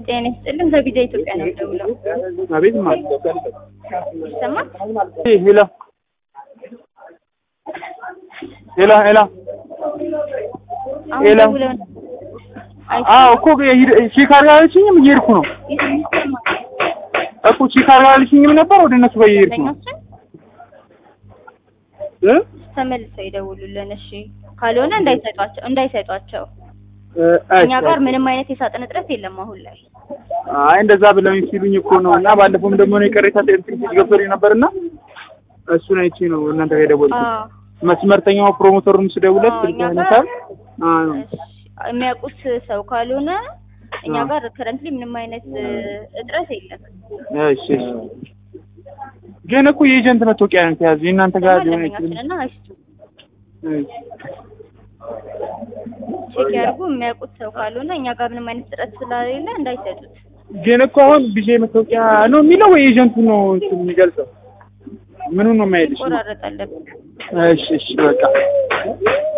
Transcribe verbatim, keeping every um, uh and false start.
ጤና ይስጥልን ከቪዛ ኢትዮጵያ ነው ደውለው አቤት ማለት ይሰማል ሄሎ ሄሎ ሄሎ ሄሎ አዎ እኮ ቺካርጋልሽኝም እየሄድኩ ነው እኮ ቺካርጋልሽኝም ነበር ወደ እነሱ ጋር እየሄድኩ ነው እ ተመልሰው ይደውሉልን እሺ ካልሆነ እንዳይሰጧቸው እንዳይሰጧቸው እኛ ጋር ምንም አይነት የሳጥን እጥረት የለም አሁን ላይ አይ እንደዛ ብለው ሲሉኝ እኮ ነው እና ባለፈውም ደግሞ ነው የቀረታ ቴክኒክ ገብቶኝ ነበርና እሱ ነው እቺ ነው እናንተ ጋር ደወልኩት መስመርተኛው ፕሮሞተሩን ስደውለት ስለታነሳል አዎ የሚያውቁት ሰው ካልሆነ እኛ ጋር ከረንትሊ ምንም አይነት እጥረት የለም እሺ እሺ ግን እኮ የኤጀንት መተውቂያ ነው ተያዝ እናንተ ጋር ሊሆን ይችላልና እሺ ቼክ ያርጉ የሚያውቁት ሰው ካልሆነ እኛ ጋር ምንም አይነት እጥረት ስለሌለ እንዳይሰጡት ግን እኮ አሁን ቢዜ መተውቂያ ነው የሚለው ወይ ኤጀንቱ ነው የሚገልጸው ምኑን ነው የማይልሽ ቆራረጣለብ እሺ እሺ በቃ